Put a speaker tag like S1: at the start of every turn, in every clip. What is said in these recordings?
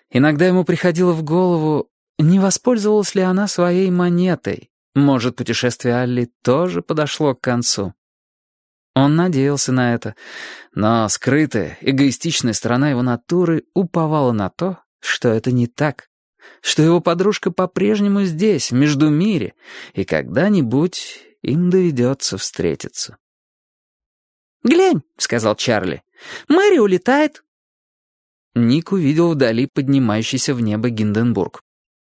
S1: Иногда ему приходило в голову, не воспользовалась ли она своей монетой. Может, путешествие Алли тоже подошло к концу. Он надеялся на это, но скрытая, эгоистичная сторона его натуры уповала на то, что это не так, что его подружка по-прежнему здесь, в Междумире, и когда-нибудь им доведется встретиться.
S2: «Глянь», — сказал Чарли, — «Мэри улетает».
S1: Ник увидел вдали поднимающийся в небо Гинденбург.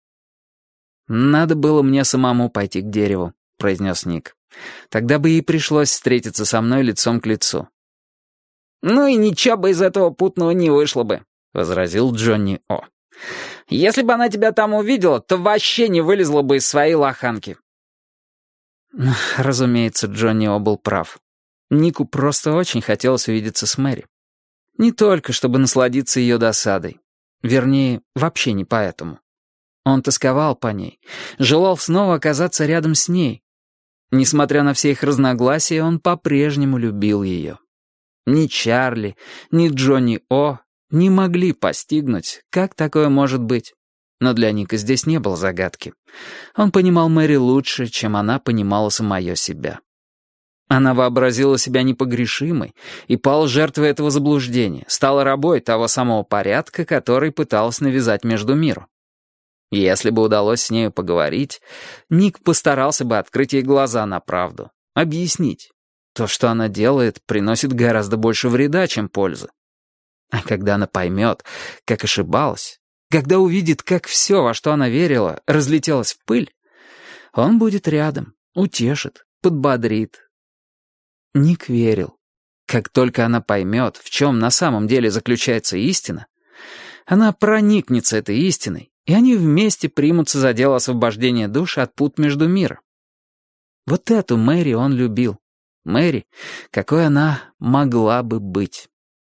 S1: «Надо было мне самому пойти к дереву», — произнес Ник. «Тогда бы ей пришлось встретиться со мной лицом к лицу».
S3: «Ну и ничего бы из этого путного не вышло бы», — возразил Джонни О. «Если бы она тебя там увидела, то вообще не вылезла бы из своей лоханки».
S1: Разумеется, Джонни О был прав. Нику просто очень хотелось увидеться с Мэри. Не только, чтобы насладиться ее досадой. Вернее, вообще не поэтому. Он тосковал по ней, желал снова оказаться рядом с ней. Несмотря на все их разногласия, он по-прежнему любил ее. Ни Чарли, ни Джонни О не могли постигнуть, как такое может быть. Но для Ника здесь не было загадки. Он понимал Мэри лучше, чем она понимала самое себя. Она вообразила себя непогрешимой и пала жертвой этого заблуждения, стала рабой того самого порядка, который пыталась навязать Междумиру. Если бы удалось с нею поговорить, Ник постарался бы открыть ей глаза на правду, объяснить. То, что она делает, приносит гораздо больше вреда, чем пользы. А когда она поймет, как ошибалась, когда увидит, как все, во что она верила, разлетелось в пыль, он будет рядом, утешит, подбодрит. Ник верил. Как только она поймет, в чем на самом деле заключается истина, она проникнется этой истиной, и они вместе примутся за дело освобождения душ от пут Междумира. Вот эту Мэри он любил. Мэри, какой она могла бы быть.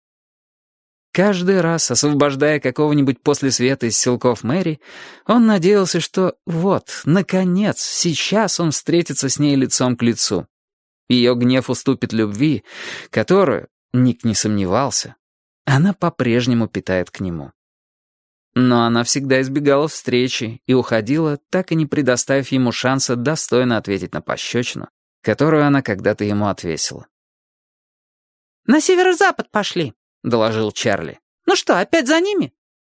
S1: Каждый раз, освобождая какого-нибудь после света из силков Мэри, он надеялся, что вот, наконец, сейчас он встретится с ней лицом к лицу. Ее гнев уступит любви, которую, Ник не сомневался, она по-прежнему питает к нему. Но она всегда избегала встречи и уходила, так и не предоставив ему шанса достойно ответить на пощечину, которую она когда-то ему отвесила.
S2: «На северо-запад пошли», — доложил Чарли. «Ну что, опять за ними?»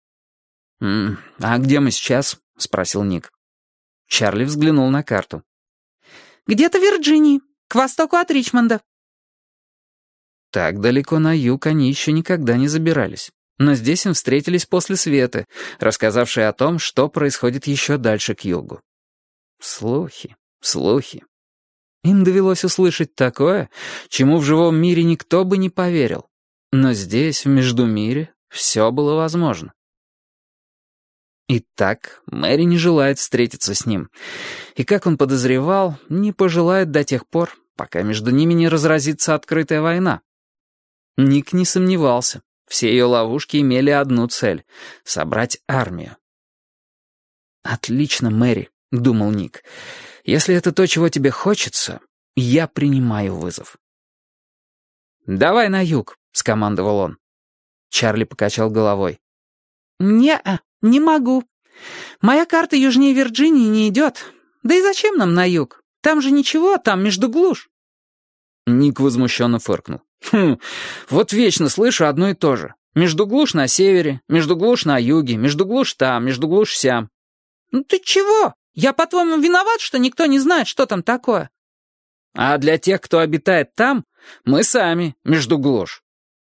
S1: «А где мы сейчас?» — спросил Ник. Чарли взглянул на карту.
S2: «Где-то в Вирджинии, к востоку от Ричмонда».
S1: Так далеко на юг они еще никогда не забирались. Но здесь им встретились после Светы, рассказавшей о том, что происходит еще дальше к югу. Слухи, слухи. Им довелось услышать такое, чему в живом мире никто бы не поверил. Но здесь, в Междумире, все было возможно. Итак, Мэри не желает встретиться с ним. И, как он подозревал, не пожелает до тех пор, пока между ними не разразится открытая война. Ник не сомневался. Все ее ловушки имели одну цель — собрать армию. «Отлично, Мэри», — думал Ник. «Если это то, чего тебе хочется, я принимаю вызов». «Давай на юг», — скомандовал он. Чарли покачал головой.
S2: «Не-а, не могу. Моя карта южнее Вирджинии не идет. Да и зачем нам на юг? Там же ничего, там между глушь».
S1: Ник возмущенно фыркнул. Вот вечно слышу одно и то же. Междуглушь на севере, междуглушь на юге, междуглушь там, междуглушь сям».
S2: «Ну ты чего? Я, по-твоему, виноват, что никто не знает, что там такое?»
S1: «А для тех, кто обитает там, мы сами междуглушь».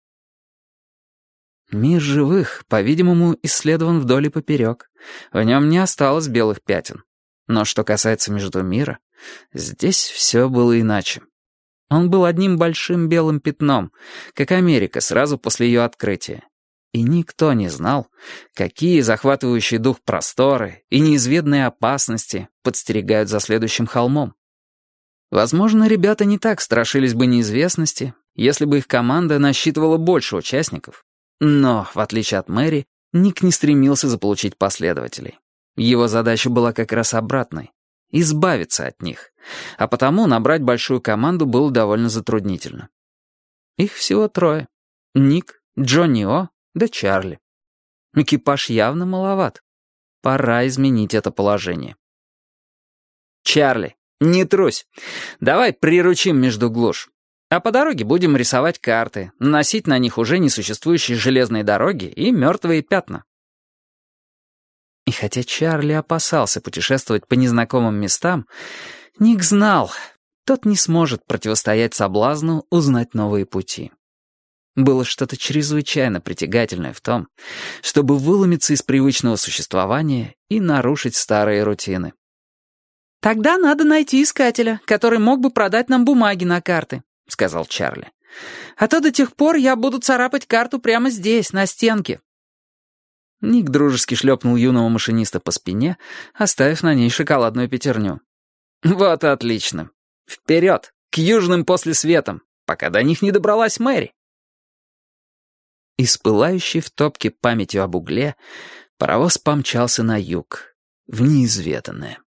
S1: Мир живых, по-видимому, исследован вдоль и поперек. В нем не осталось белых пятен. Но что касается Междумира, здесь все было иначе. Он был одним большим белым пятном, как Америка сразу после ее открытия. И никто не знал, какие захватывающие дух просторы и неизведанные опасности подстерегают за следующим холмом. Возможно, ребята не так страшились бы неизвестности, если бы их команда насчитывала больше участников. Но, в отличие от Мэри, Ник не стремился заполучить последователей. Его задача была как раз обратной — избавиться от них, а потому набрать большую команду было довольно затруднительно. Их всего трое — Ник, Джонни О да Чарли. Экипаж явно маловат. Пора изменить это положение. «Чарли, не трусь. Давай приручим Междуглушь. А по дороге будем рисовать карты, наносить на них уже несуществующие железные дороги и мертвые пятна». И хотя Чарли опасался путешествовать по незнакомым местам, Ник знал, тот не сможет противостоять соблазну узнать новые пути. Было что-то чрезвычайно притягательное в том, чтобы выломиться из привычного существования и нарушить старые рутины.
S2: «Тогда надо найти искателя, который мог бы продать нам бумаги на карты», — сказал Чарли. «А то до тех пор я буду царапать карту прямо здесь, на стенке».
S1: Ник дружески шлепнул юного машиниста по спине, оставив на ней шоколадную пятерню. «Вот отлично. Вперед, к южным послесветам, пока до них не добралась Мэри». И с пылающей в топке памятью об угле паровоз помчался на юг, в неизведанное.